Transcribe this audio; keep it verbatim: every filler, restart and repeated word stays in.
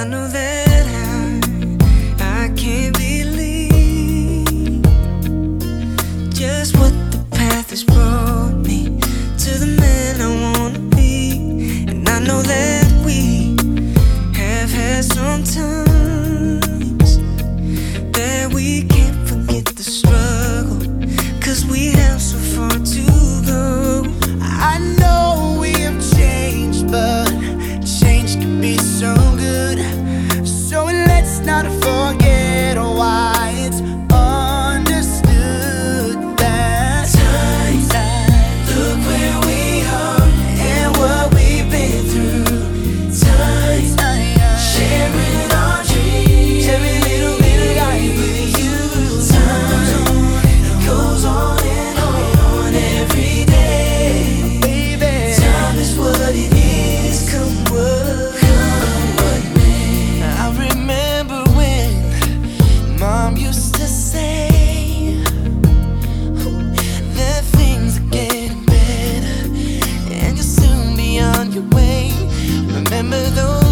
I know that I, I can't believe just what the path has brought me to the man I wanna be. And I know that we have had some times that we can't forget the struggle, 'cause we have so far to go. I know we have changed, but change can be so good. So let's not forget why it's understood that Times, look where we are and what we've been through. Times, sharing our dreams, every little bit of life with you. Time, it goes on and on every day. baby, Time is what it is, come what, come what may. I remember when Mom used to say that things are getting better and you'll soon be on your way. Remember those